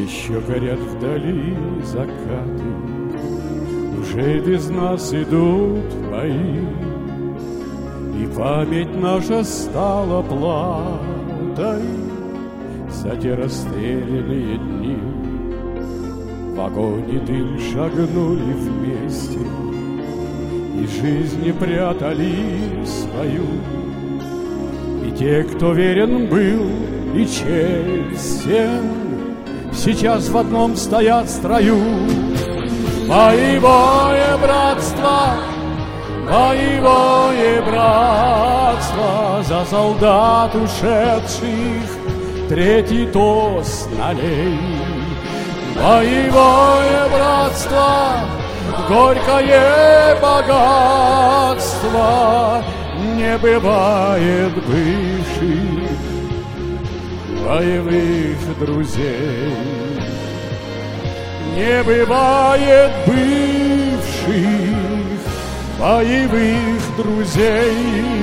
Еще горят вдали закаты, уже без нас идут бои, и память наша стала платой за те расстрелянные дни. В огонь и дым шагнули вместе, и жизни прятали свою. И те, кто верен был и честен, сейчас в одном стоят строю. Боевое братство, боевое братство, за солдат ушедших третий тост налей. Боевое братство, горькое богатство, не бывает бывших боевых друзей. Не бывает бывших боевых друзей.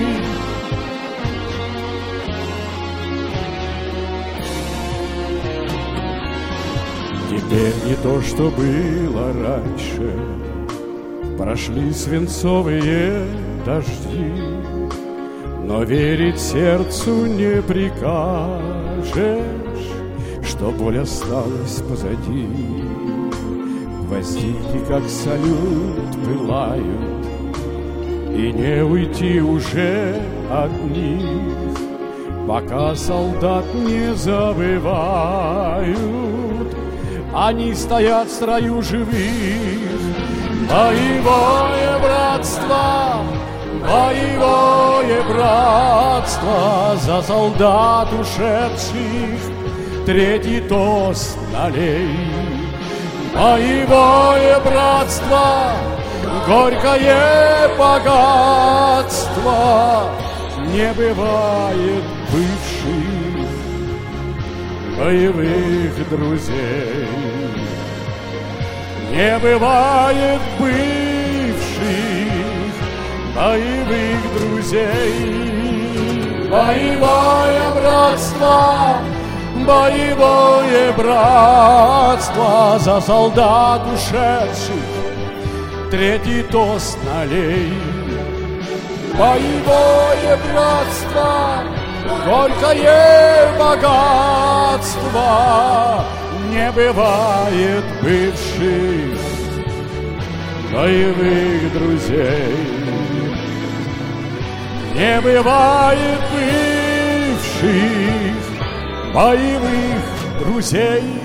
Теперь не то, что было раньше, прошли свинцовые дожди, но верить сердцу не прикажешь, что боль осталась позади. Гвоздики, как салют, пылают, и не уйти уже от них, пока солдат не забывают. Они стоят в строю живых. Боевое братство, боевое братство, за солдат ушедших третий тост налей. Боевое братство, горькое богатство, не бывает бывших боевых друзей. Не бывает бывших боевых друзей. Боевое братство, боевое братство, за солдат ушедших третий тост налей. Боевое братство, горькое богатство, не бывает бывших боевых друзей. Не бывает бывших боевых друзей.